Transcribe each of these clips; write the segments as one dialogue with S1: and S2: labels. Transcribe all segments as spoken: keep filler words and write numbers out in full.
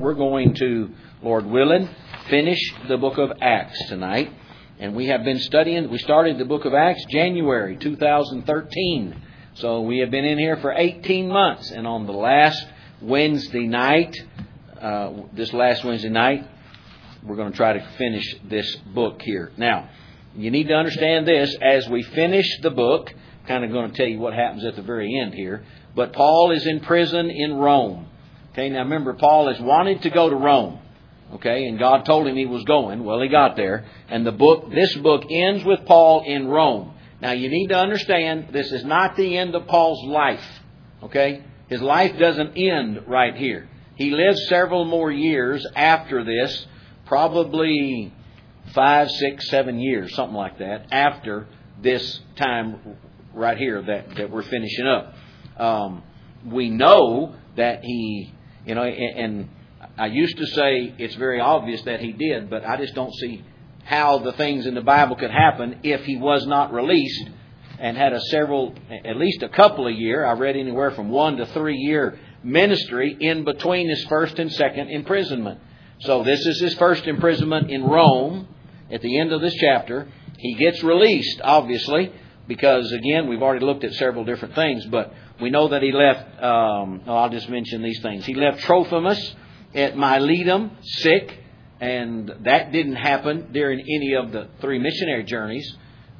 S1: we're going to, Lord willing, finish the book of Acts tonight. And we have been studying, we started the book of Acts January two thousand thirteen. So we have been in here for eighteen months. And on the last Wednesday night, uh, this last Wednesday night, we're going to try to finish this book here. Now, you need to understand this. As we finish the book, kind of going to tell you what happens at the very end here. But Paul is in prison in Rome. Okay, now remember, Paul has wanted to go to Rome. Okay, and God told him he was going. Well, he got there. And the book, this book ends with Paul in Rome. Now, you need to understand, this is not the end of Paul's life. Okay, his life doesn't end right here. He lived several more years after this, probably five, six, seven years, something like that, after this time right here that, that we're finishing up. Um, we know that he, you know, and, and I used to say it's very obvious that he did, but I just don't see how the things in the Bible could happen if he was not released and had a several, at least a couple of year, I read anywhere from one to three year ministry in between his first and second imprisonment. So this is his first imprisonment in Rome at the end of this chapter. He gets released, obviously, because, again, we've already looked at several different things, but we know that he left, um, oh, I'll just mention these things. He left Trophimus at Miletum sick, and that didn't happen during any of the three missionary journeys.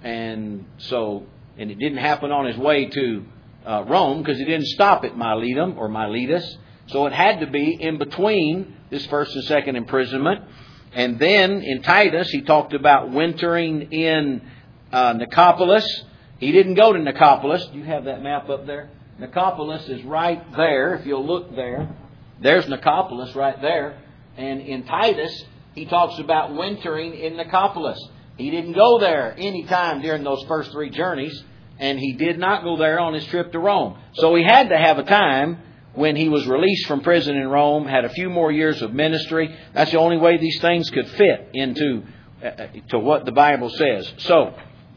S1: And so, and it didn't happen on his way to uh, Rome because he didn't stop at Miletum or Miletus. So it had to be in between this first and second imprisonment. And then in Titus, he talked about wintering in uh, Nicopolis. He didn't go to Nicopolis. Do you have that map up there? Nicopolis is right there. If you'll look there, there's Nicopolis right there. And in Titus, he talks about wintering in Nicopolis. He didn't go there any time during those first three journeys. And he did not go there on his trip to Rome. So he had to have a time when he was released from prison in Rome, had a few more years of ministry. That's the only way these things could fit into uh, to what the Bible says. So,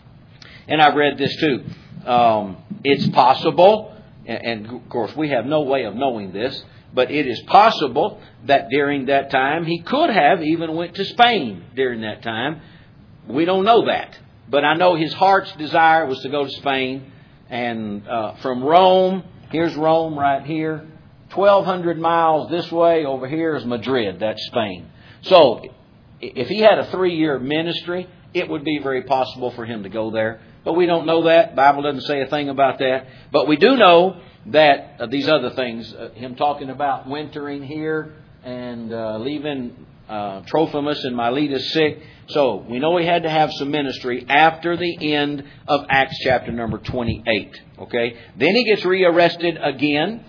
S1: and I've read this too. Um, it's possible, and, and of course we have no way of knowing this, but it is possible that during that time he could have even went to Spain during that time. We don't know that. But I know his heart's desire was to go to Spain. And uh, from Rome, here's Rome right here. twelve hundred miles this way. Over here is Madrid. That's Spain. So if he had a three-year ministry, it would be very possible for him to go there. But we don't know that. The Bible doesn't say a thing about that. But we do know that uh, these other things, uh, him talking about wintering here and uh, leaving uh, Trophimus and Miletus sick. So we know he had to have some ministry after the end of Acts chapter number twenty-eight. Okay. Then he gets rearrested again,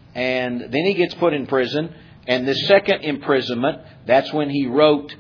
S1: and then he gets put in prison. And the second imprisonment, that's when he wrote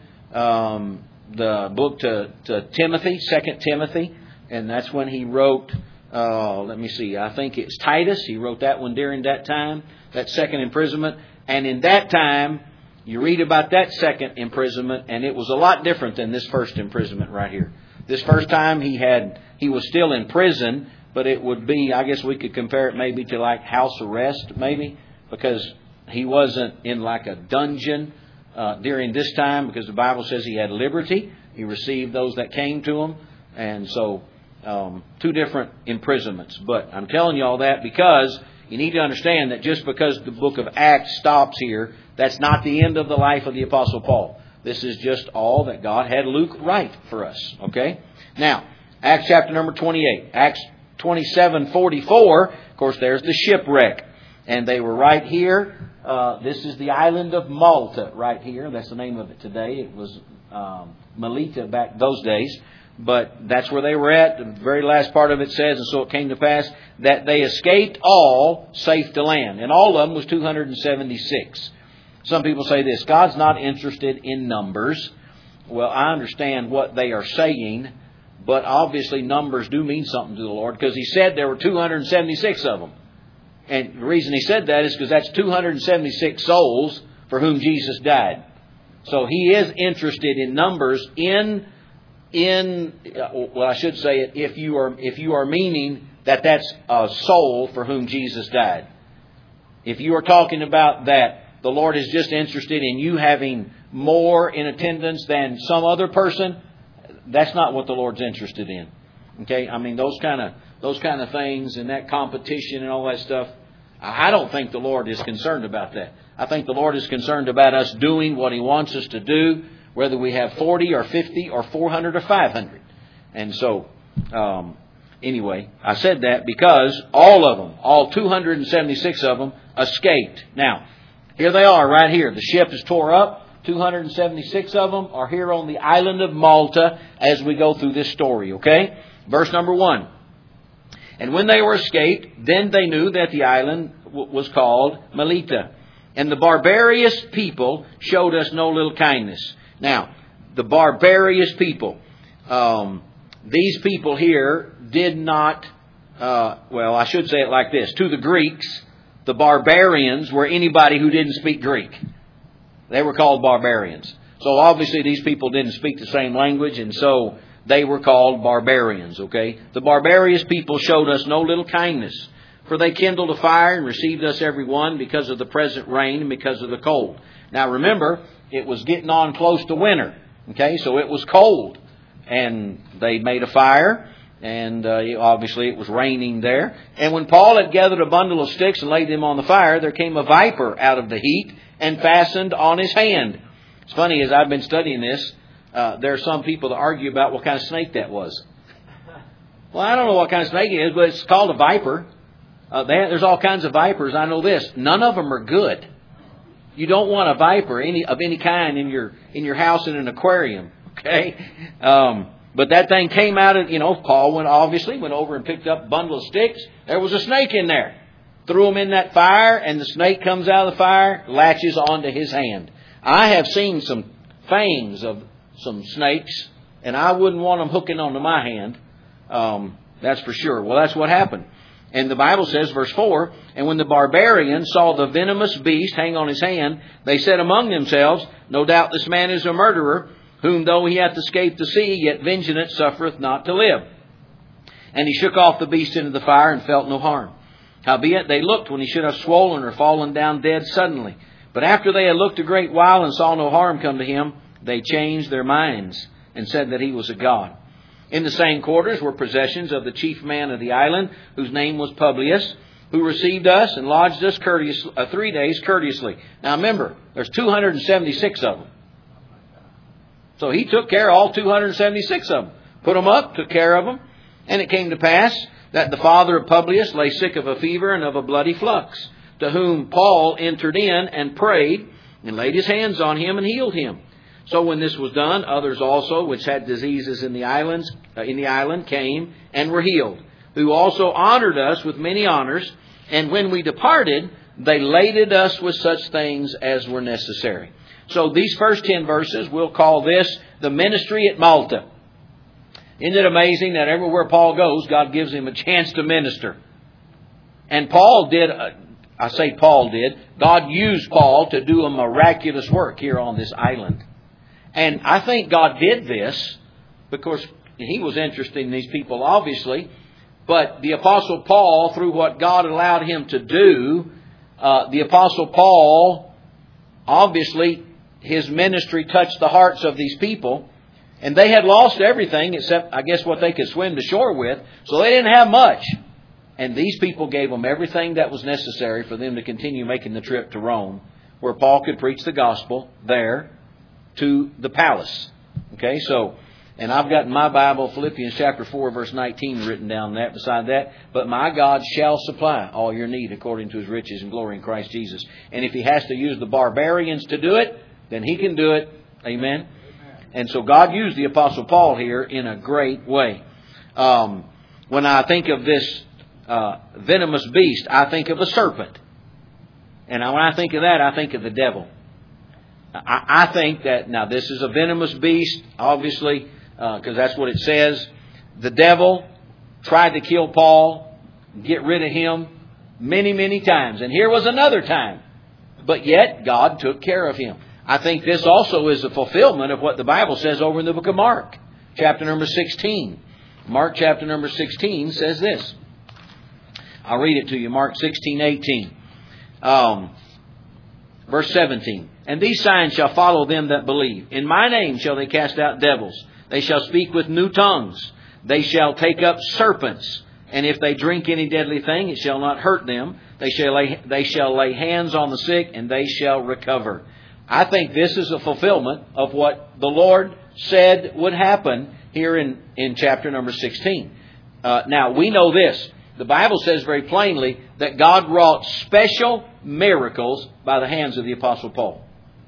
S1: um, the book to, to Timothy, Second Timothy, and that's when he wrote. Uh, let me see. I think it's Titus. He wrote that one during that time, that second imprisonment. And in that time, you read about that second imprisonment, and it was a lot different than this first imprisonment right here. This first time he had, he was still in prison, but it would be, I guess we could compare it maybe to like house arrest, maybe, because he wasn't in like a dungeon uh, during this time, because the Bible says he had liberty. He received those that came to him, and so um, two different imprisonments. But I'm telling you all that because you need to understand that just because the book of Acts stops here, that's not the end of the life of the Apostle Paul. This is just all that God had Luke write for us. Okay? Now, Acts chapter number twenty-eight. Acts twenty-seven forty-four, of course, there's the shipwreck. And they were right here. Uh, this is the island of Malta right here. That's the name of it today. It was um, Melita back those days. But that's where they were at. The very last part of it says, and so it came to pass that they escaped all safe to land. And all of them was two hundred seventy-six. Some people say this, God's not interested in numbers. Well, I understand what they are saying, but obviously numbers do mean something to the Lord, because He said there were two hundred seventy-six of them. And the reason He said that is because that's two hundred seventy-six souls for whom Jesus died. So He is interested in numbers in, in well, I should say it, if you are, if you are meaning that that's a soul for whom Jesus died. If you are talking about that the Lord is just interested in you having more in attendance than some other person, that's not what the Lord's interested in. Okay? I mean, those kind of those kind of things and that competition and all that stuff, I don't think the Lord is concerned about that. I think the Lord is concerned about us doing what He wants us to do, whether we have forty or fifty or four hundred or five hundred. And so, um, anyway, I said that because all of them, all two hundred seventy-six of them, escaped. Now, here they are right here. The ship is tore up. two hundred seventy-six of them are here on the island of Malta as we go through this story, okay? Verse number one. And when they were escaped, then they knew that the island w- was called Melita. And the barbarous people showed us no little kindness. Now, the barbarous people, um, these people here did not, uh, well, I should say it like this. To the Greeks, the barbarians were anybody who didn't speak Greek. They were called barbarians. So obviously these people didn't speak the same language, and so they were called barbarians, okay? The barbarous people showed us no little kindness, for they kindled a fire and received us every one because of the present rain and because of the cold. Now remember, it was getting on close to winter, okay? So it was cold, and they made a fire, and uh, obviously it was raining there. And when Paul had gathered a bundle of sticks and laid them on the fire, there came a viper out of the heat and fastened on his hand. It's funny, as I've been studying this, uh, there are some people that argue about what kind of snake that was. Well, I don't know what kind of snake it is, but it's called a viper. Uh, they, there's all kinds of vipers. I know this. None of them are good. You don't want a viper any of any kind in your in your house in an aquarium. Okay, um, but that thing came out of, you know, Paul went obviously went over and picked up a bundle of sticks. There was a snake in there. Threw him in that fire, and the snake comes out of the fire, latches onto his hand. I have seen some fangs of some snakes, and I wouldn't want them hooking onto my hand. Um, that's for sure. Well, that's what happened. And the Bible says, verse four, and when the barbarians saw the venomous beast hang on his hand, they said among themselves, no doubt this man is a murderer, whom though he hath escaped the sea, yet vengeance suffereth not to live. And he shook off the beast into the fire and felt no harm. Howbeit they looked when he should have swollen or fallen down dead suddenly. But after they had looked a great while and saw no harm come to him, they changed their minds and said that he was a god. In the same quarters were possessions of the chief man of the island, whose name was Publius, who received us and lodged us courteous, uh, three days courteously. Now remember, there's two hundred seventy-six of them. So he took care of all two hundred seventy-six of them. Put them up, took care of them. And it came to pass that the father of Publius lay sick of a fever and of a bloody flux, to whom Paul entered in and prayed and laid his hands on him and healed him. So when this was done, others also, which had diseases in the islands, uh, in the island, came and were healed, who also honored us with many honors. And when we departed, they laded us with such things as were necessary. So these first ten verses, we'll call this the ministry at Malta. Isn't it amazing that everywhere Paul goes, God gives him a chance to minister? And Paul did, uh, I say Paul did, God used Paul to do a miraculous work here on this island. And I think God did this because He was interested in these people, obviously. But the Apostle Paul, through what God allowed him to do, uh, the Apostle Paul, obviously, his ministry touched the hearts of these people. And they had lost everything except, I guess, what they could swim to shore with. So they didn't have much. And these people gave them everything that was necessary for them to continue making the trip to Rome, where Paul could preach the gospel there to the palace. Okay, so, and I've got in my Bible Philippians chapter four verse nineteen written down that beside that. But my God shall supply all your need according to His riches and glory in Christ Jesus. And if He has to use the barbarians to do it, then He can do it. Amen. And so God used the Apostle Paul here in a great way. Um, when I think of this uh, venomous beast, I think of a serpent. And when I think of that, I think of the devil. I, I think that, now this is a venomous beast, obviously, because uh, that's what it says. The devil tried to kill Paul, get rid of him many, many times. And here was another time. But yet, God took care of him. I think this also is a fulfillment of what the Bible says over in the book of Mark, chapter number sixteen. Mark chapter number sixteen says this. I'll read it to you. Mark sixteen eighteen. Um, Verse seventeen. And these signs shall follow them that believe. In my name shall they cast out devils. They shall speak with new tongues. They shall take up serpents. And if they drink any deadly thing, it shall not hurt them. They shall lay, they shall lay hands on the sick, and they shall recover. I think this is a fulfillment of what the Lord said would happen here in, in chapter number sixteen. Uh, now, we know this. The Bible says very plainly that God wrought special miracles by the hands of the Apostle Paul.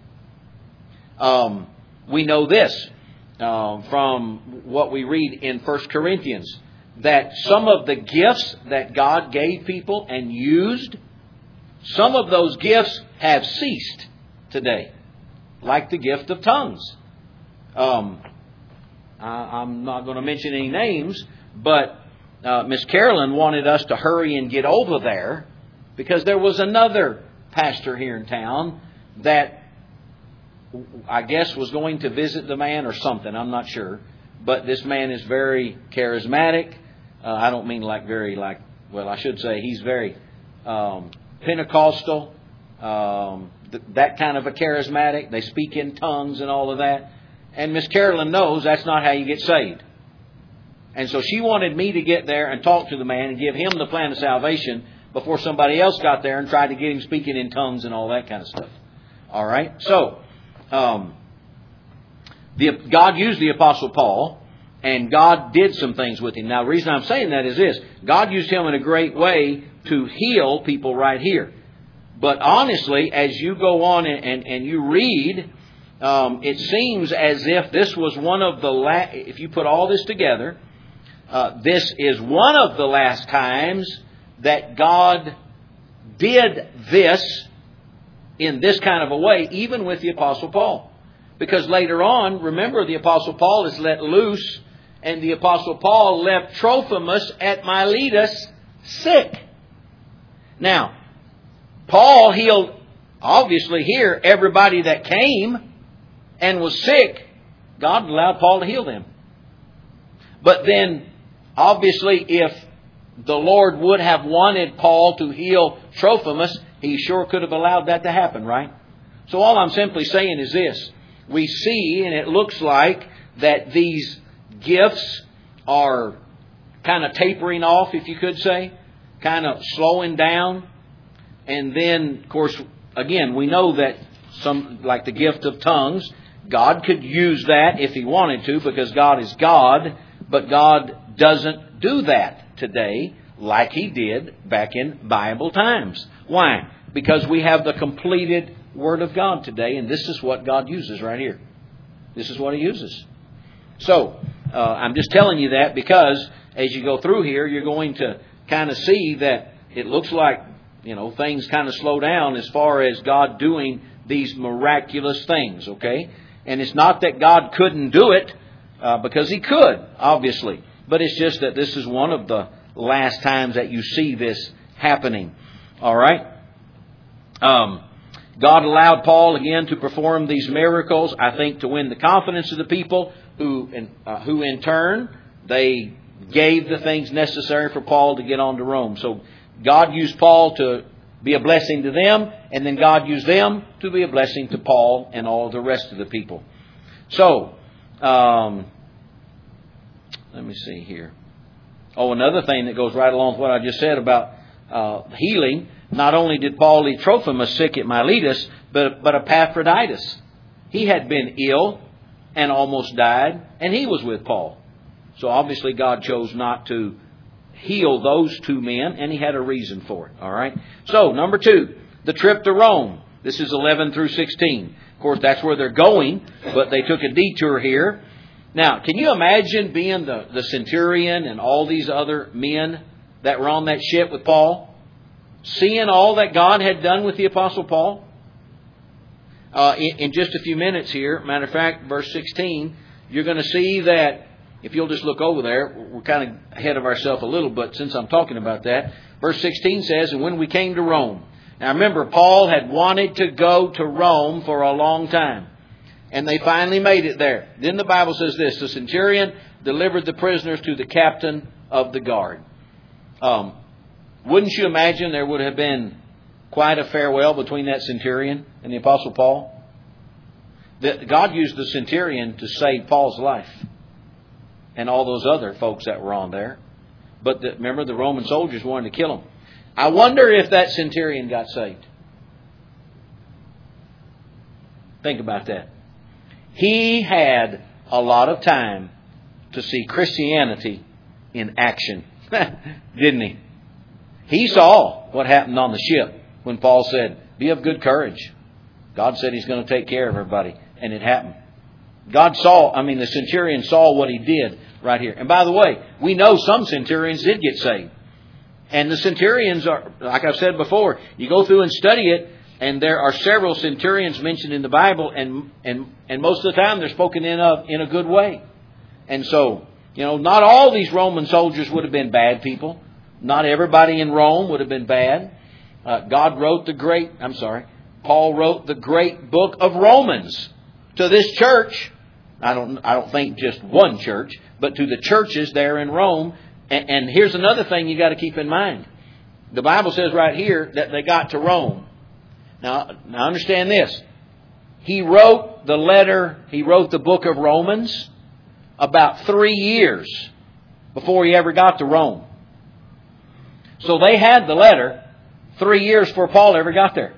S1: Um, we know this uh, from what we read in First Corinthians, that some of the gifts that God gave people and used, some of those gifts have ceased today, like the gift of tongues. Um, I, I'm not going to mention any names, but uh, Miss Carolyn wanted us to hurry and get over there because there was another pastor here in town that I guess was going to visit the man or something. I'm not sure. But this man is very charismatic. Uh, I don't mean like very like, well, I should say he's very um, Pentecostal, um, th- that kind of a charismatic. They speak in tongues and all of that. And Miss Carolyn knows that's not how you get saved. And so she wanted me to get there and talk to the man and give him the plan of salvation before somebody else got there and tried to get him speaking in tongues and all that kind of stuff. All right? So, um, the, God used the Apostle Paul, and God did some things with him. Now, the reason I'm saying that is this. God used him in a great way to heal people right here. But honestly, as you go on and, and, and you read, um, it seems as if this was one of the last, if you put all this together, uh, this is one of the last times that God did this in this kind of a way, even with the Apostle Paul. Because later on, remember, the Apostle Paul is let loose, and the Apostle Paul left Trophimus at Miletus sick. Now, Paul healed, obviously here, everybody that came and was sick. God allowed Paul to heal them. But then, obviously, if the Lord would have wanted Paul to heal Trophimus, He sure could have allowed that to happen, right? So all I'm simply saying is this. We see, and it looks like, that these gifts are kind of tapering off, if you could say, kind of slowing down. And then, of course, again, we know that some, like the gift of tongues, God could use that if He wanted to, because God is God, but God doesn't do that today like He did back in Bible times. Why? Because we have the completed Word of God today, and this is what God uses right here. This is what He uses. So, uh, I'm just telling you that because as you go through here, you're going to kind of see that it looks like, you know, things kind of slow down as far as God doing these miraculous things, okay? And it's not that God couldn't do it, uh, because He could, obviously. But it's just that this is one of the last times that you see this happening. All right? Um, God allowed Paul again to perform these miracles, I think, to win the confidence of the people, who in, uh, who in turn, they gave the things necessary for Paul to get on to Rome. So God used Paul to be a blessing to them, and then God used them to be a blessing to Paul and all the rest of the people. So, um, let me see here. Oh, another thing that goes right along with what I just said about uh, healing. Not only did Paul leave Trophimus sick at Miletus, but, but Epaphroditus. He had been ill and almost died, and he was with Paul. So obviously God chose not to heal those two men, and He had a reason for it. All right. So, number two, the trip to Rome. This is eleven through sixteen. Of course, that's where they're going, but they took a detour here. Now, can you imagine being the, the centurion and all these other men that were on that ship with Paul? Seeing all that God had done with the Apostle Paul? Uh, in, in just a few minutes here, matter of fact, verse sixteen, you're going to see that, if you'll just look over there, we're kind of ahead of ourselves a little, but since I'm talking about that, verse sixteen says, and when we came to Rome. Now remember, Paul had wanted to go to Rome for a long time. And they finally made it there. Then the Bible says this, the centurion delivered the prisoners to the captain of the guard. Um, wouldn't you imagine there would have been quite a farewell between that centurion and the Apostle Paul? That God used the centurion to save Paul's life and all those other folks that were on there. But the, remember, the Roman soldiers wanted to kill him. I wonder if that centurion got saved. Think about that. He had a lot of time to see Christianity in action, didn't he? He saw what happened on the ship when Paul said, "Be of good courage." God said He's going to take care of everybody. And it happened. God saw, I mean, the centurion saw what he did right here. And by the way, we know some centurions did get saved. And the centurions are, like I've said before, you go through and study it, and there are several centurions mentioned in the Bible, and and and most of the time they're spoken in a, in a good way. And so, you know, not all these Roman soldiers would have been bad people. Not everybody in Rome would have been bad. Uh, God wrote the great, I'm sorry, Paul wrote the great book of Romans to this church. I don't I don't think just one church, but to the churches there in Rome. And, and here's another thing you got to keep in mind. The Bible says right here that they got to Rome. Now, now understand this. He wrote the letter, he wrote the book of Romans about three years before he ever got to Rome. So they had the letter three years before Paul ever got there.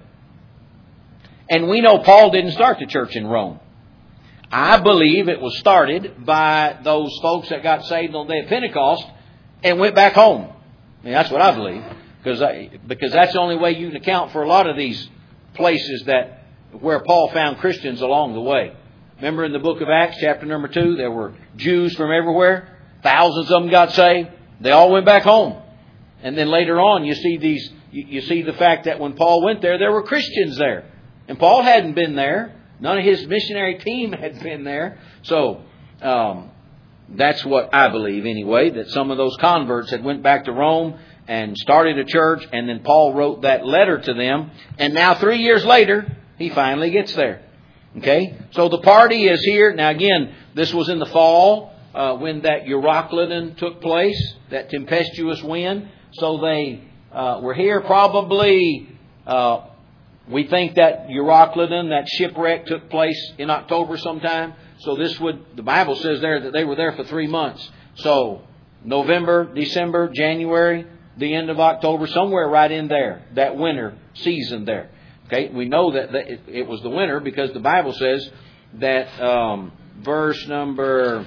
S1: And we know Paul didn't start the church in Rome. I believe it was started by those folks that got saved on the day of Pentecost and went back home. I mean, that's what I believe. Because I, because that's the only way you can account for a lot of these places that where Paul found Christians along the way. Remember in the book of Acts, chapter number two, there were Jews from everywhere. Thousands of them got saved. They all went back home. And then later on, you see these. You, you see the fact that when Paul went there, there were Christians there. And Paul hadn't been there. None of his missionary team had been there. So um, that's what I believe anyway, that some of those converts had went back to Rome and started a church. And then Paul wrote that letter to them. And now three years later, he finally gets there. Okay, so the party is here. Now again, this was in the fall uh, when that Euroclydon took place, that tempestuous wind. So they uh, were here probably... Uh, We think that Euroclydon, that shipwreck, took place in October sometime. So this would, the Bible says there that they were there for three months. So November, December, January, the end of October, somewhere right in there, that winter season there. Okay, we know that it was the winter because the Bible says that um, verse number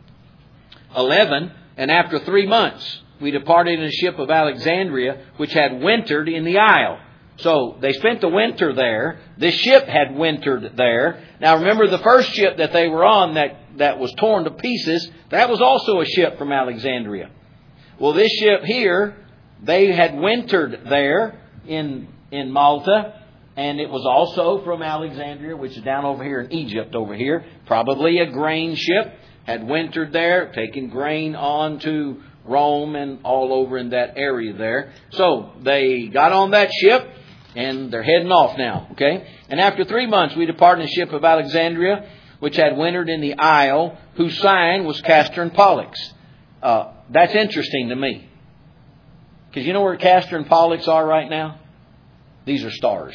S1: eleven, and after three months we departed in a ship of Alexandria, which had wintered in the isle. So they spent the winter there. This ship had wintered there. Now remember the first ship that they were on that, that was torn to pieces, that was also a ship from Alexandria. Well, this ship here, they had wintered there in, in Malta. And it was also from Alexandria, which is down over here in Egypt over here. Probably a grain ship. Had wintered there, taken grain on to Rome and all over in that area there. So they got on that ship. And they're heading off now, okay? And after three months, we departed in a ship of Alexandria, which had wintered in the isle, whose sign was Castor and Pollux. Uh, that's interesting to me. Because you know where Castor and Pollux are right now? These are stars.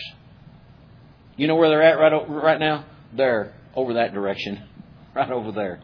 S1: You know where they're at right, right now? They're over that direction. Right over there.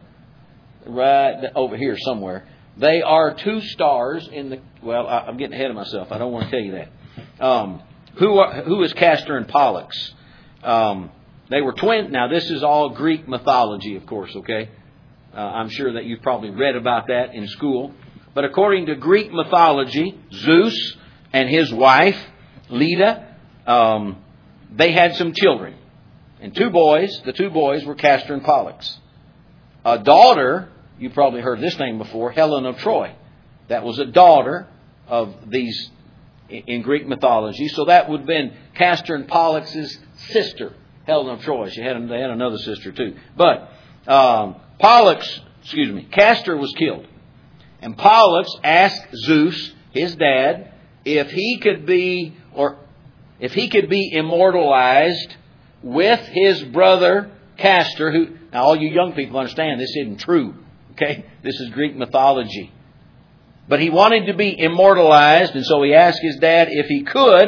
S1: Right over here somewhere. They are two stars in the... Well, I'm getting ahead of myself. I don't want to tell you that. Um... Who are, who is Castor and Pollux? Um, they were twin. Now, this is all Greek mythology, of course, okay? Uh, I'm sure that you've probably read about that in school. But according to Greek mythology, Zeus and his wife, Leda, um, they had some children. And two boys, the two boys were Castor and Pollux. A daughter, you probably heard this name before, Helen of Troy. That was a daughter of these in Greek mythology. So that would have been Castor and Pollux' sister, Helen of Troy. She had, they had another sister too. But um, Pollux, excuse me, Castor was killed. And Pollux asked Zeus, his dad, if he could be, or if he could be immortalized with his brother Castor, who, now all you young people understand this isn't true. Okay? This is Greek mythology. But he wanted to be immortalized, and so he asked his dad if he could.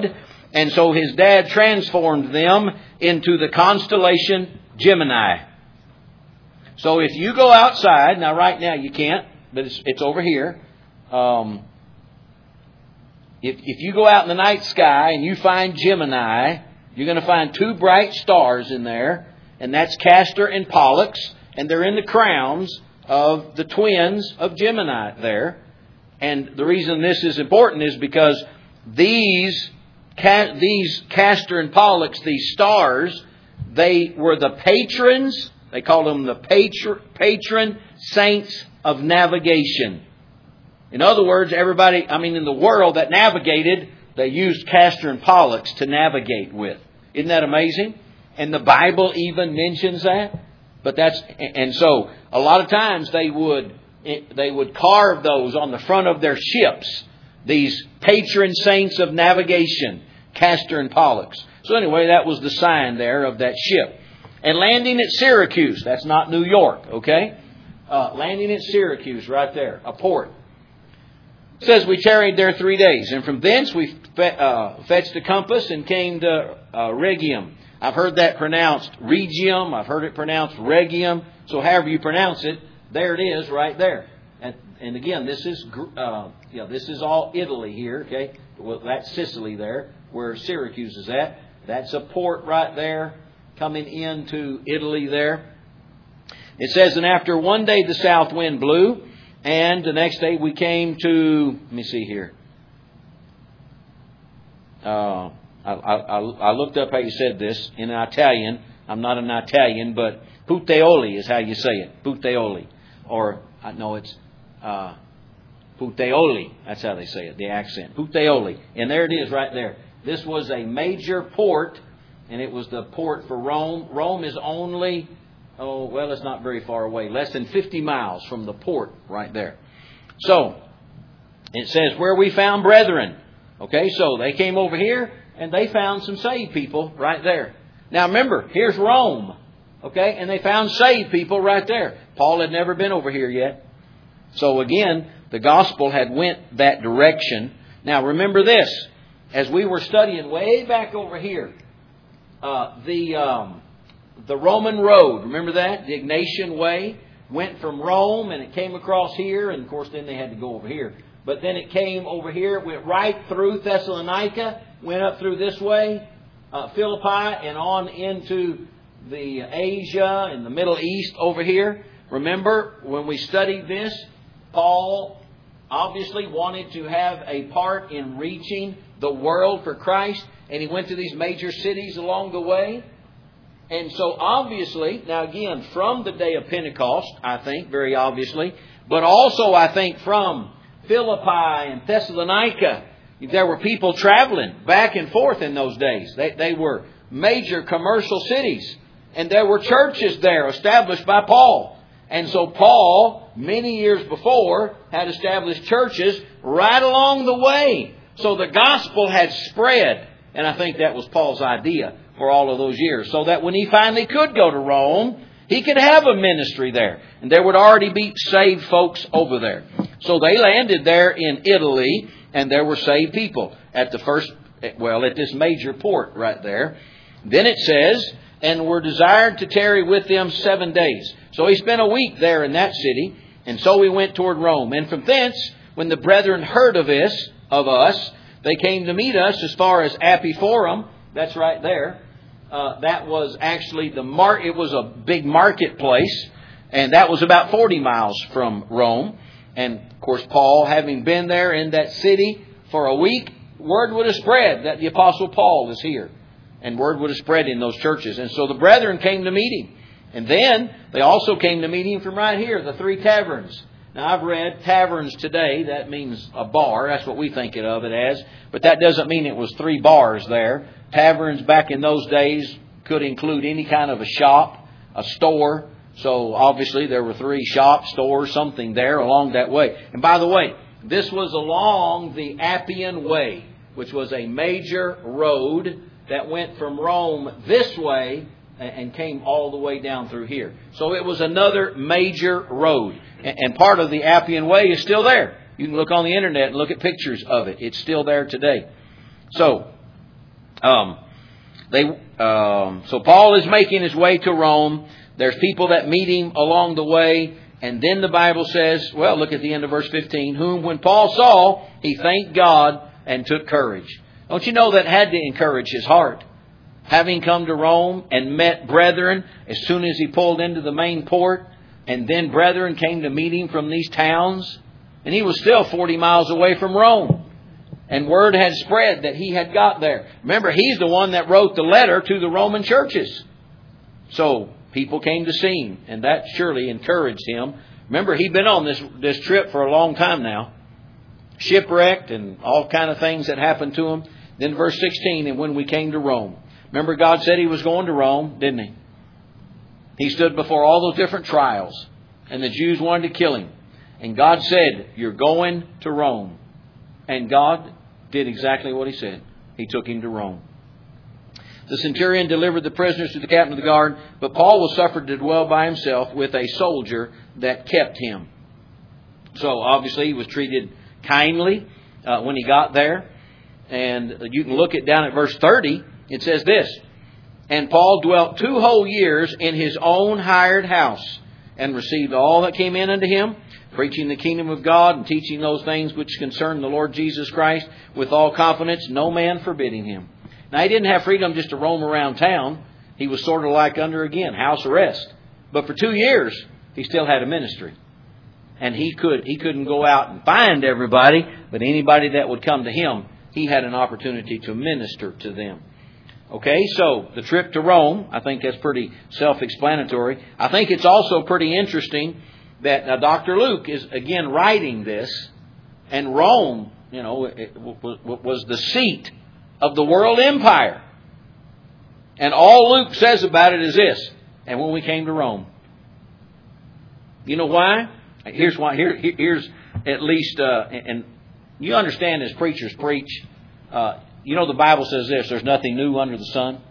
S1: And so his dad transformed them into the constellation Gemini. So if you go outside, now right now you can't, but it's, it's over here. Um, if, if you go out in the night sky and you find Gemini, you're going to find two bright stars in there. And that's Castor and Pollux. And they're in the crowns of the twins of Gemini there. And the reason this is important is because these, these Castor and Pollux, these stars, they were the patrons. They called them the patron, patron saints of navigation. In other words, everybody, I mean, in the world that navigated, they used Castor and Pollux to navigate with. Isn't that amazing? And the Bible even mentions that. But that's, and so a lot of times they would, they would carve those on the front of their ships. These patron saints of navigation, Castor and Pollux. So anyway, that was the sign there of that ship. And landing at Syracuse, that's not New York, okay? Uh, landing at Syracuse, right there, a port. It says we tarried there three days, and from thence we fe- uh, fetched a compass and came to uh, Rhegium. I've heard that pronounced Regium. I've heard it pronounced Regium. So however you pronounce it, there it is, right there. And, and again, this is uh, yeah, this is all Italy here, okay? Well, that's Sicily there, where Syracuse is at. That's a port right there, coming into Italy there. It says, and after one day the south wind blew, and the next day we came to, let me see here. Uh, I, I, I looked up how you said this in Italian. I'm not an Italian, but Puteoli is how you say it. Puteoli. Or, no, it's uh, Puteoli. That's how they say it, the accent. Puteoli. And there it is right there. This was a major port, and it was the port for Rome. Rome is only, oh, well, it's not very far away. Less than fifty miles from the port right there. So, it says, where we found brethren. Okay, so they came over here, and they found some saved people right there. Now remember, here's Rome. Okay, and they found saved people right there. Paul had never been over here yet. So again, the gospel had went that direction. Now remember this. As we were studying way back over here, uh, the um, the Roman road, remember that? The Ignatian Way went from Rome and it came across here. And of course then they had to go over here. But then it came over here, went right through Thessalonica, went up through this way, uh, Philippi, and on into the Asia and the Middle East over here. Remember, when we studied this, Paul obviously wanted to have a part in reaching the world for Christ, and he went to these major cities along the way. And so obviously, now again, from the day of Pentecost, I think, very obviously, but also I think from Philippi and Thessalonica, there were people traveling back and forth in those days. They, they were major commercial cities. And there were churches there established by Paul. And so Paul, many years before, had established churches right along the way. So the gospel had spread. And I think that was Paul's idea for all of those years. So that when he finally could go to Rome, he could have a ministry there. And there would already be saved folks over there. So they landed there in Italy, and there were saved people at the first, well, at this major port right there. Then it says, and were desired to tarry with them seven days. So he spent a week there in that city, and so we went toward Rome. And from thence, when the brethren heard of this, of us, they came to meet us as far as Apiphorum. That's right there. Uh, that was actually the mar- it was a big marketplace, and that was about forty miles from Rome. And of course, Paul, having been there in that city for a week, word would have spread that the Apostle Paul is here. And word would have spread in those churches. And so the brethren came to meet him. And then they also came to meet him from right here, the three taverns. Now I've read taverns today. That means a bar. That's what we think of it as. But that doesn't mean it was three bars there. Taverns back in those days could include any kind of a shop, a store. So obviously there were three shops, stores, something there along that way. And by the way, this was along the Appian Way, which was a major road that went from Rome this way and came all the way down through here. So it was another major road. And part of the Appian Way is still there. You can look on the internet and look at pictures of it. It's still there today. So, Um, they um, so Paul is making his way to Rome. There's people that meet him along the way. And then the Bible says, well, look at the end of verse fifteen, whom when Paul saw, he thanked God and took courage. Don't you know that had to encourage his heart? Having come to Rome and met brethren as soon as he pulled into the main port, and then brethren came to meet him from these towns, and he was still forty miles away from Rome. And word had spread that he had got there. Remember, he's the one that wrote the letter to the Roman churches. So people came to see him, and that surely encouraged him. Remember, he'd been on this this trip for a long time now. Shipwrecked and all kind of things that happened to him. Then verse sixteen, and when we came to Rome. Remember, God said he was going to Rome, didn't he? He stood before all those different trials, and the Jews wanted to kill him. And God said, you're going to Rome. And God did exactly what he said. He took him to Rome. The centurion delivered the prisoners to the captain of the guard, but Paul was suffered to dwell by himself with a soldier that kept him. So obviously he was treated kindly uh, when he got there. And you can look it down at verse thirty. It says this, and Paul dwelt two whole years in his own hired house, and received all that came in unto him, preaching the kingdom of God, and teaching those things which concern the Lord Jesus Christ, with all confidence, no man forbidding him. Now, he didn't have freedom just to roam around town. He was sort of like under, again, house arrest. But for two years, he still had a ministry. And he could, he couldn't go out and find everybody, but anybody that would come to him, he had an opportunity to minister to them. Okay, so the trip to Rome, I think that's pretty self-explanatory. I think it's also pretty interesting that uh, Doctor Luke is again writing this, and Rome, you know, it was the seat of the world empire. And all Luke says about it is this, and when we came to Rome. You know why? Here's why. Here, here's at least, uh, and you understand as preachers preach, uh, you know the Bible says this, there's nothing new under the sun.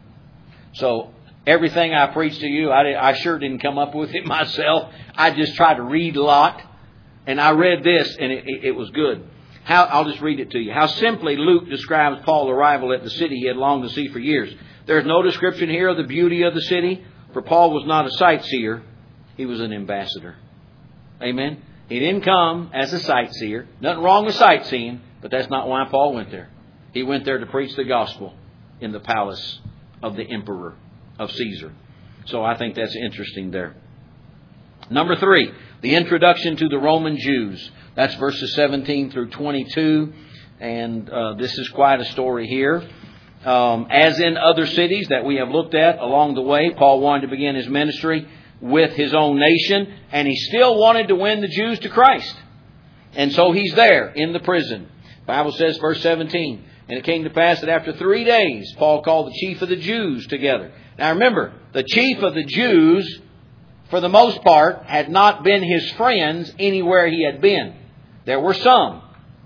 S1: So everything I preach to you, I, I sure didn't come up with it myself. I just tried to read a lot. And I read this, and it, it, it was good. How, I'll just read it to you. How simply Luke describes Paul's arrival at the city he had longed to see for years. There's no description here of the beauty of the city, for Paul was not a sightseer. He was an ambassador. Amen? He didn't come as a sightseer. Nothing wrong with sightseeing, but that's not why Paul went there. He went there to preach the gospel in the palace of the emperor, of Caesar. So I think that's interesting there. Number three, the introduction to the Roman Jews. That's verses seventeen through twenty-two. And uh, this is quite a story here. Um, as in other cities that we have looked at along the way, Paul wanted to begin his ministry with his own nation. And he still wanted to win the Jews to Christ. And so he's there in the prison. The Bible says, verse seventeen, and it came to pass that after three days, Paul called the chief of the Jews together. Now remember, the chief of the Jews, for the most part, had not been his friends anywhere he had been. There were some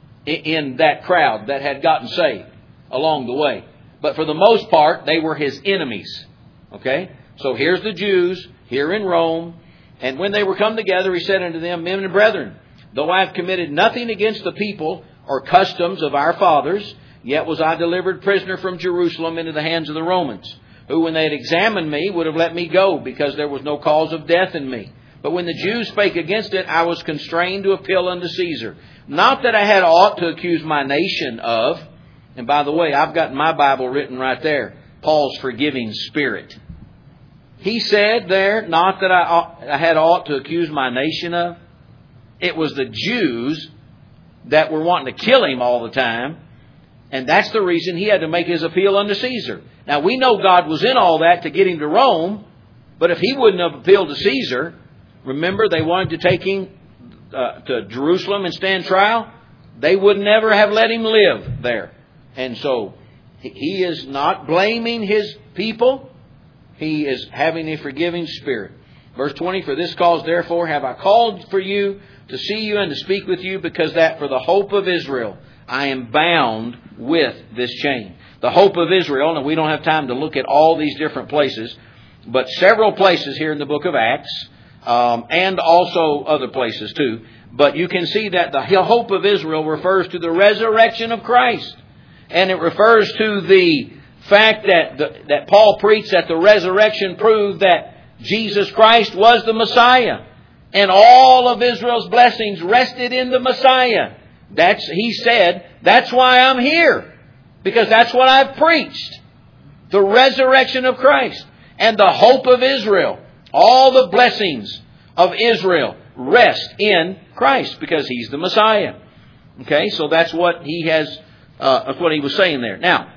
S1: in that crowd that had gotten saved along the way. But for the most part, they were his enemies. Okay? So here's the Jews here in Rome. And when they were come together, he said unto them, men and brethren, though I have committed nothing against the people or customs of our fathers, yet was I delivered prisoner from Jerusalem into the hands of the Romans, who when they had examined me would have let me go, because there was no cause of death in me. But when the Jews spake against it, I was constrained to appeal unto Caesar. Not that I had aught to accuse my nation of. And by the way, I've got in my Bible written right there, Paul's forgiving spirit. He said there, not that I, ought, I had aught to accuse my nation of. It was the Jews that were wanting to kill him all the time. And that's the reason he had to make his appeal unto Caesar. Now, we know God was in all that to get him to Rome. But if he wouldn't have appealed to Caesar, remember, they wanted to take him uh, to Jerusalem and stand trial. They would never have let him live there. And so he is not blaming his people. He is having a forgiving spirit. Verse twenty, for this cause therefore have I called for you to see you and to speak with you, because that for the hope of Israel I am bound with this chain. The hope of Israel, and we don't have time to look at all these different places, but several places here in the book of Acts, um, and also other places too. But you can see that the hope of Israel refers to the resurrection of Christ. And it refers to the fact that the, that Paul preached that the resurrection proved that Jesus Christ was the Messiah. And all of Israel's blessings rested in the Messiah. That's, he said, that's why I'm here. Because that's what I've preached. The resurrection of Christ and the hope of Israel. All the blessings of Israel rest in Christ because He's the Messiah. Okay, so that's what he has, uh, that's what he was saying there. Now,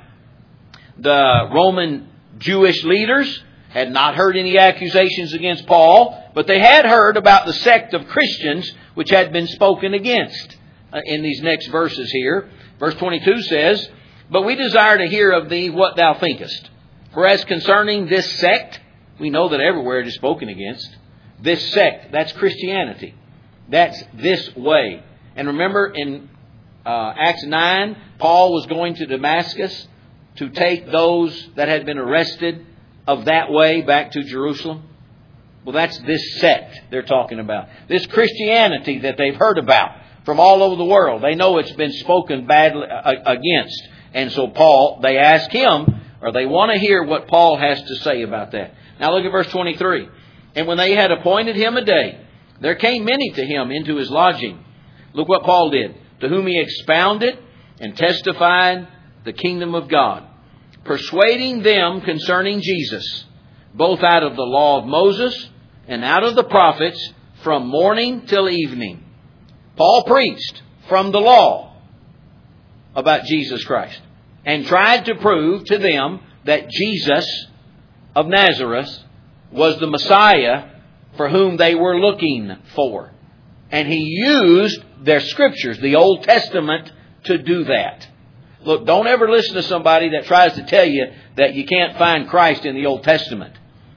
S1: the Roman Jewish leaders had not heard any accusations against Paul, but they had heard about the sect of Christians which had been spoken against uh, in these next verses here. Verse twenty-two says, "But we desire to hear of thee what thou thinkest. For as concerning this sect," we know that everywhere it is spoken against. This sect, that's Christianity. That's this way. And remember in uh, Acts nine, Paul was going to Damascus to take those that had been arrested of that way back to Jerusalem. Well, that's this sect they're talking about. This Christianity that they've heard about from all over the world. They know it's been spoken badly against. And so Paul, they ask him, or they want to hear what Paul has to say about that. Now look at verse twenty-three. "And when they had appointed him a day, there came many to him into his lodging." Look what Paul did. "To whom he expounded and testified the kingdom of God, persuading them concerning Jesus, both out of the law of Moses and out of the prophets, from morning till evening." Paul preached from the law about Jesus Christ and tried to prove to them that Jesus of Nazareth was the Messiah for whom they were looking for. And he used their scriptures, the Old Testament, to do that. Look, don't ever listen to somebody that tries to tell you that you can't find Christ in the Old Testament.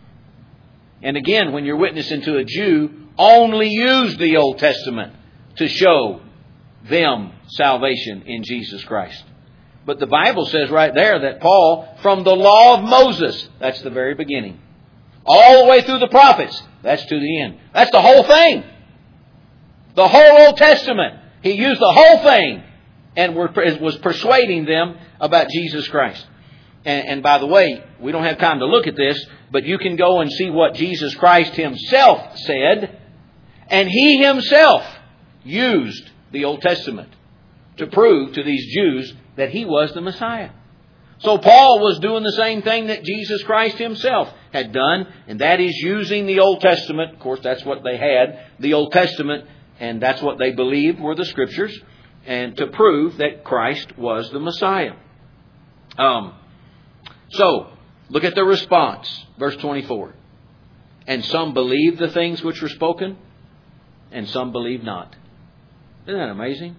S1: And again, when you're witnessing to a Jew, only use the Old Testament to show them salvation in Jesus Christ. But the Bible says right there that Paul, from the law of Moses, that's the very beginning, all the way through the prophets, that's to the end. That's the whole thing. The whole Old Testament. He used the whole thing and was persuading them about Jesus Christ. And, and by the way, we don't have time to look at this, but you can go and see what Jesus Christ Himself said. And He Himself used the Old Testament to prove to these Jews that He was the Messiah. So Paul was doing the same thing that Jesus Christ Himself had done, and that is using the Old Testament. Of course, that's what they had, the Old Testament, and that's what they believed were the Scriptures, and to prove that Christ was the Messiah. Um, so, look at the response. Verse twenty-four. "And some believed the things which were spoken, and some believed not." Isn't that amazing?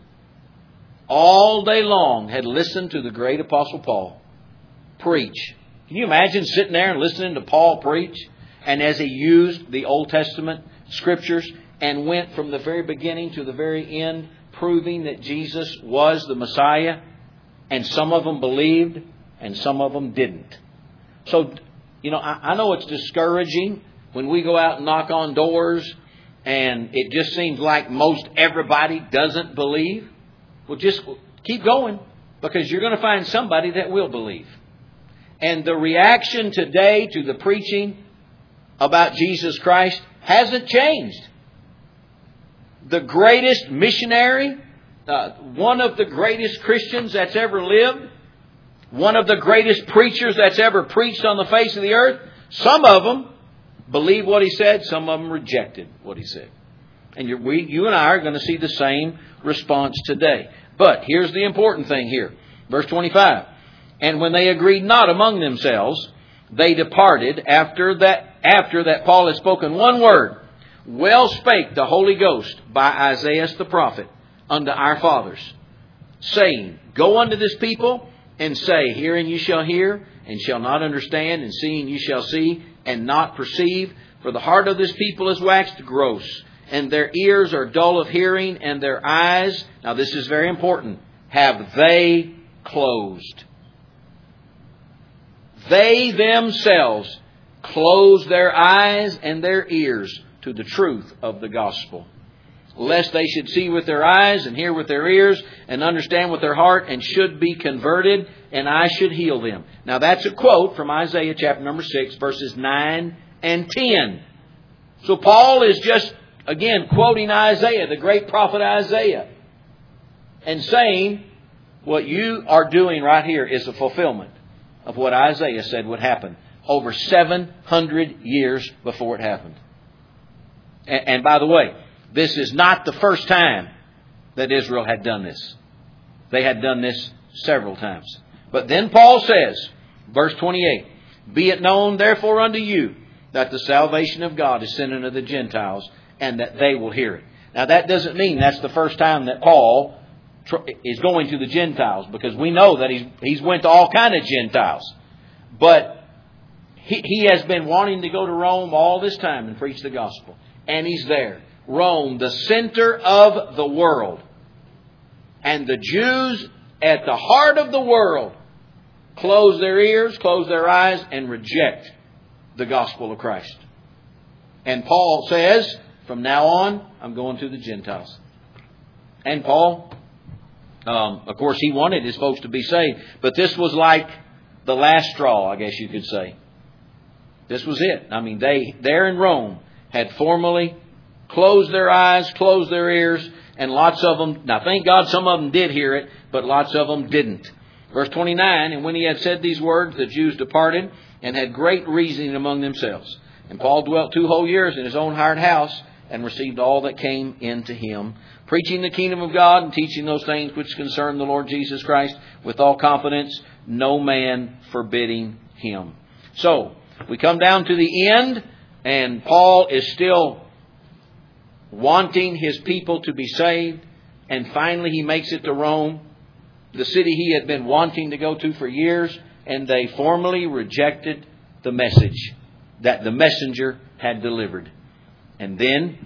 S1: All day long had listened to the great Apostle Paul preach. Can you imagine sitting there and listening to Paul preach? And as he used the Old Testament Scriptures and went from the very beginning to the very end, proving that Jesus was the Messiah, and some of them believed and some of them didn't. So, you know, I, I know it's discouraging when we go out and knock on doors and it just seems like most everybody doesn't believe. Well, just keep going, because you're going to find somebody that will believe. And the reaction today to the preaching about Jesus Christ hasn't changed. The greatest missionary, uh, one of the greatest Christians that's ever lived, one of the greatest preachers that's ever preached on the face of the earth, some of them believed what he said, some of them rejected what he said. And you're, we, you and I are going to see the same response today. But here's the important thing here. Verse twenty-five. "And when they agreed not among themselves, they departed after that, after that Paul had spoken one word. Well spake the Holy Ghost by Isaiah the prophet unto our fathers, saying, Go unto this people and say, Hearing ye shall hear, and shall not understand, and seeing ye shall see, and not perceive. For the heart of this people is waxed gross, and their ears are dull of hearing, and their eyes," now this is very important, "have they closed." They themselves close their eyes and their ears to the truth of the gospel. lest they should see with their eyes and hear with their ears and understand with their heart and should be converted, and I should heal them. Now that's a quote from Isaiah chapter number six, verses nine and ten. So Paul is just, again, quoting Isaiah, the great prophet Isaiah, and saying what you are doing right here is a fulfillment of what Isaiah said would happen over seven hundred years before it happened. And, and by the way, this is not the first time that Israel had done this. They had done this several times. But then Paul says, verse twenty-eight, "Be it known therefore unto you that the salvation of God is sent unto the Gentiles, and that they will hear it." Now that doesn't mean that's the first time that Paul is going to the Gentiles, because we know that he's he's went to all kind of Gentiles. But he, he has been wanting to go to Rome all this time and preach the gospel. And he's there. Rome, the center of the world. And the Jews at the heart of the world close their ears, close their eyes, and reject the gospel of Christ. And Paul says, from now on, I'm going to the Gentiles. And Paul, um, of course, he wanted his folks to be saved. But this was like the last straw, I guess you could say. This was it. I mean, they there in Rome had formally closed their eyes, closed their ears, and lots of them, now thank God some of them did hear it, but lots of them didn't. Verse twenty-nine, "And when he had said these words, the Jews departed and had great reasoning among themselves. And Paul dwelt two whole years in his own hired house and received all that came into him, preaching the kingdom of God and teaching those things which concern the Lord Jesus Christ with all confidence, no man forbidding him." So, we come down to the end, and Paul is still wanting his people to be saved. And finally he makes it to Rome, the city he had been wanting to go to for years, and they formally rejected the message that the messenger had delivered. And then,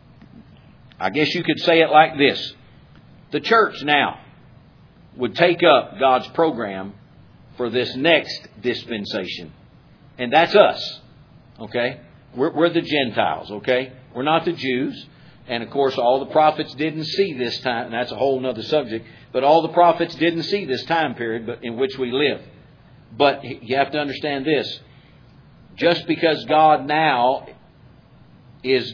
S1: I guess you could say it like this. The church now would take up God's program for this next dispensation. And that's us. Okay? We're, we're the Gentiles. Okay? We're not the Jews. And of course, all the prophets didn't see this time. And that's a whole other subject. But all the prophets didn't see this time period but in which we live. But you have to understand this. Just because God now is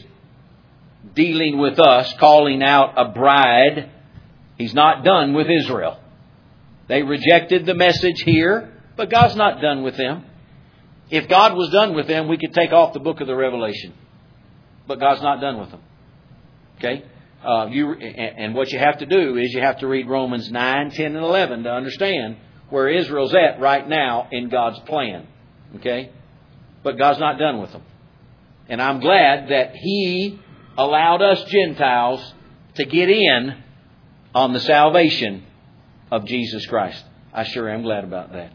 S1: dealing with us, calling out a bride, He's not done with Israel. They rejected the message here, but God's not done with them. If God was done with them, we could take off the book of the Revelation. But God's not done with them. Okay? Uh, you and what you have to do is you have to read Romans nine, ten, and eleven to understand where Israel's at right now in God's plan. Okay? But God's not done with them. And I'm glad that He allowed us Gentiles to get in on the salvation of Jesus Christ. I sure am glad about that.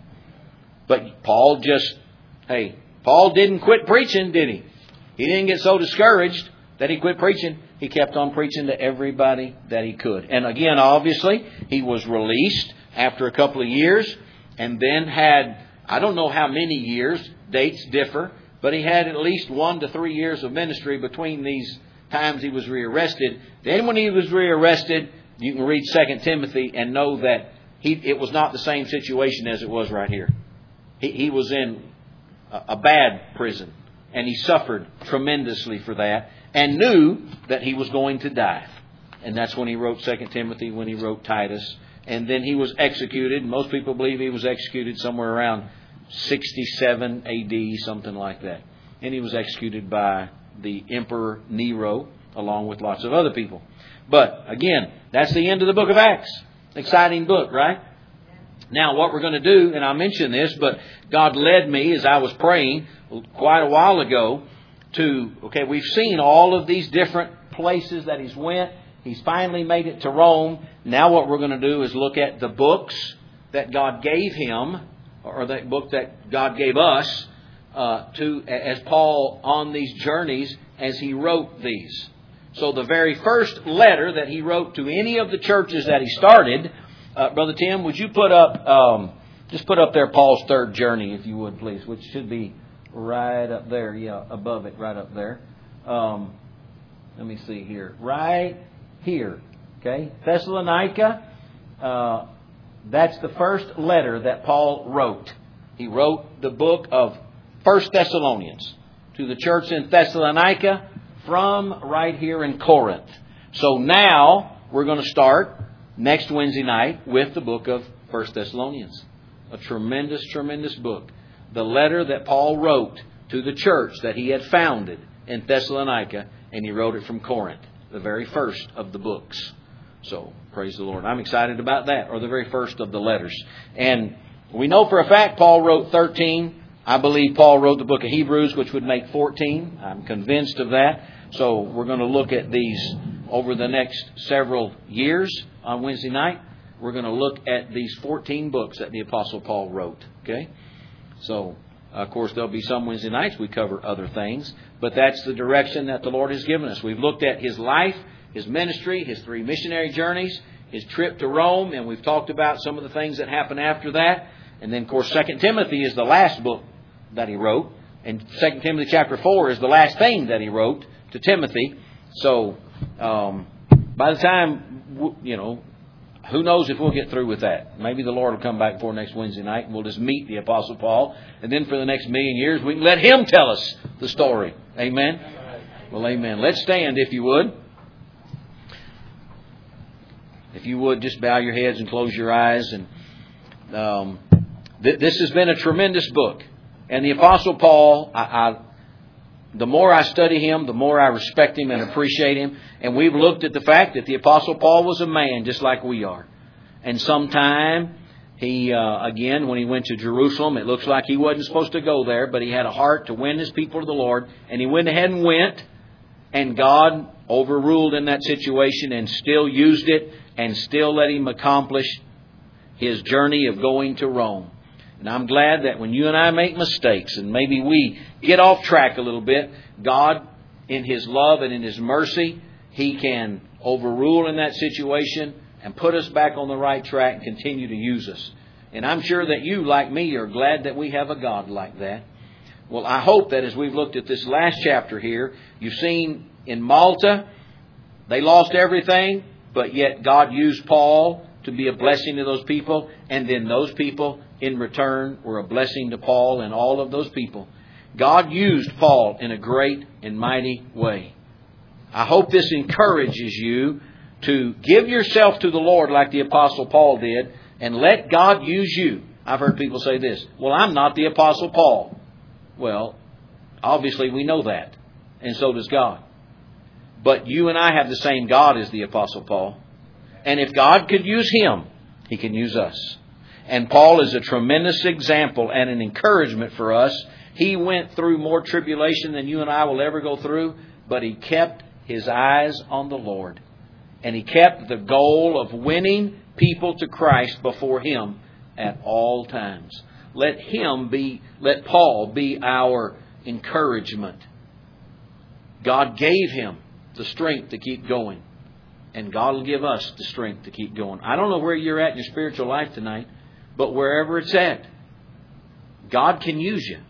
S1: But Paul just, hey, Paul didn't quit preaching, did he? He didn't get so discouraged that he quit preaching. He kept on preaching to everybody that he could. And again, obviously, he was released after a couple of years and then had, I don't know how many years, dates differ, but he had at least one to three years of ministry between these times he was rearrested. Then when he was rearrested, you can read Second Timothy and know that he, it was not the same situation as it was right here. He, he was in a, a bad prison, and he suffered tremendously for that and knew that he was going to die. And that's when he wrote Second Timothy, when he wrote Titus. And then he was executed. Most people believe he was executed somewhere around sixty-seven A D, something like that. And he was executed by the Emperor Nero, along with lots of other people. But again, that's the end of the book of Acts. Exciting book, right? Now, what we're going to do, and I mentioned this, but God led me as I was praying quite a while ago to, okay, we've seen all of these different places that He's went. He's finally made it to Rome. Now what we're going to do is look at the books that God gave him, or that book that God gave us, uh, to as Paul on these journeys as he wrote these. So the very first letter that he wrote to any of the churches that he started, uh, Brother Tim, would you put up, um, just put up there Paul's third journey, if you would, please, which should be right up there, yeah, above it, right up there. Um, let me see here, right here. Okay? Thessalonica, uh, that's the first letter that Paul wrote. He wrote the book of First Thessalonians to the church in Thessalonica from right here in Corinth. So now we're going to start next Wednesday night with the book of First Thessalonians. A tremendous, tremendous book. The letter that Paul wrote to the church that he had founded in Thessalonica, and he wrote it from Corinth, the very first of the books. So, praise the Lord. I'm excited about that, or the very first of the letters. And we know for a fact Paul wrote thirteen. I believe Paul wrote the book of Hebrews, which would make fourteen. I'm convinced of that. So we're going to look at these over the next several years on Wednesday night. We're going to look at these fourteen books that the Apostle Paul wrote. Okay? So, of course, there'll be some Wednesday nights we cover other things. But that's the direction that the Lord has given us. We've looked at His life, His ministry, His three missionary journeys, His trip to Rome, and we've talked about some of the things that happened after that. And then, of course, Second Timothy is the last book that he wrote. And Second Timothy chapter four is the last thing that he wrote to Timothy. So, um, by the time, you know, who knows if we'll get through with that. Maybe the Lord will come back for next Wednesday night and we'll just meet the Apostle Paul. And then for the next million years, we can let him tell us the story. Amen? Well, amen. Let's stand, if you would. If you would, just bow your heads and close your eyes. And um, th- this has been a tremendous book. And the Apostle Paul, I, I, the more I study him, the more I respect him and appreciate him. And we've looked at the fact that the Apostle Paul was a man just like we are. And sometime he, uh, again, when he went to Jerusalem, it looks like he wasn't supposed to go there, but he had a heart to win his people to the Lord. And he went ahead and went. And God overruled in that situation and still used it and still let him accomplish his journey of going to Rome. And I'm glad that when you and I make mistakes and maybe we get off track a little bit, God, in His love and in His mercy, He can overrule in that situation and put us back on the right track and continue to use us. And I'm sure that you, like me, are glad that we have a God like that. Well, I hope that as we've looked at this last chapter here, you've seen in Malta, they lost everything, but yet God used Paul to be a blessing to those people. And then those people, in return, were a blessing to Paul and all of those people. God used Paul in a great and mighty way. I hope this encourages you to give yourself to the Lord like the Apostle Paul did and let God use you. I've heard people say this, well, I'm not the Apostle Paul. Well, obviously we know that, and so does God. But you and I have the same God as the Apostle Paul. And if God could use him, He can use us. And Paul is a tremendous example and an encouragement for us. He went through more tribulation than you and I will ever go through, but he kept his eyes on the Lord. And he kept the goal of winning people to Christ before him at all times. Let him be, let Paul be our encouragement. God gave him the strength to keep going. And God will give us the strength to keep going. I don't know where you're at in your spiritual life tonight, but wherever it's at, God can use you.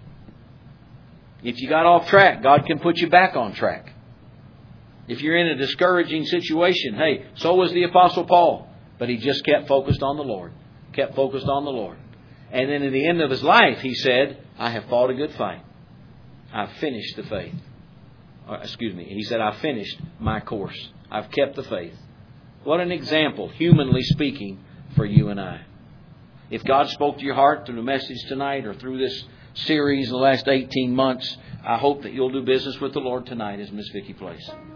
S1: If you got off track, God can put you back on track. If you're in a discouraging situation, hey, so was the Apostle Paul. But he just kept focused on the Lord. Kept focused on the Lord. And then at the end of his life, he said, I have fought a good fight. I've finished the faith. Or, excuse me. He said, I've finished my course. I've kept the faith. What an example, humanly speaking, for you and I. If God spoke to your heart through the message tonight or through this series in the last eighteen months, I hope that you'll do business with the Lord tonight as Miss Vicki plays.